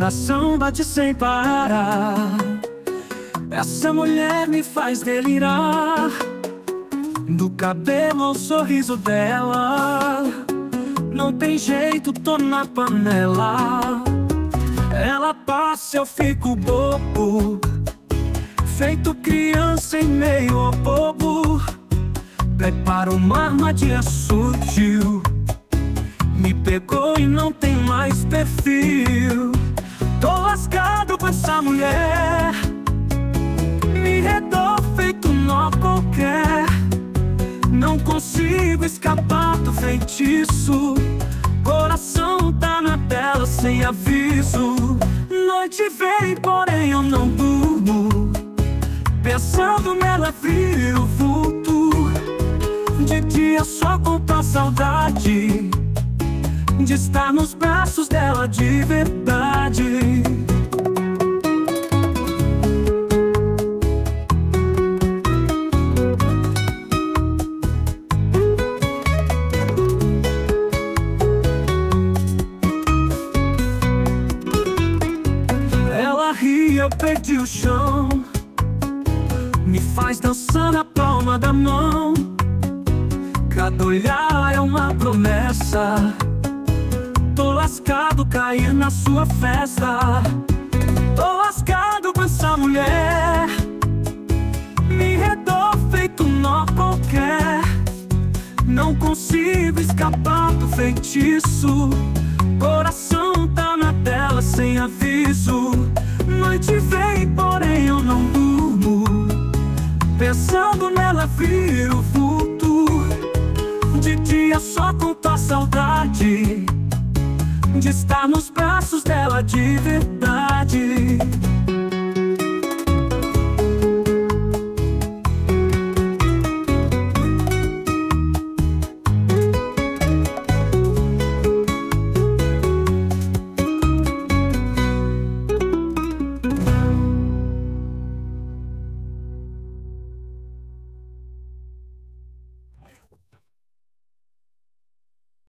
coração bate sem parar. Essa mulher me faz delirar. Do cabelo ao sorriso dela, não tem jeito, tô na panela. Ela passa, eu fico bobo, feito criança em meio ao bobo. Preparo uma armadilha sutil, me pegou e não tem mais perfil. Tô lascado com essa mulher, me redou feito nó qualquer. Não consigo escapar do feitiço, coração tá na tela sem aviso. Noite vem, porém eu não durmo, pensando nela viro vulto. De dia só conto a saudade de estar nos braços dela de verdade. Ela ri, eu perdi o chão, me faz dançar na palma da mão. Cada olhar é uma promessa, tô lascado, cair na sua festa. Tô lascado com essa mulher, me redou feito nó qualquer. Não consigo escapar do feitiço, coração tá na tela sem aviso. Noite vem, porém eu não durmo, pensando nela viro vulto. De dia só conto a saudade de estar nos braços dela de verdade.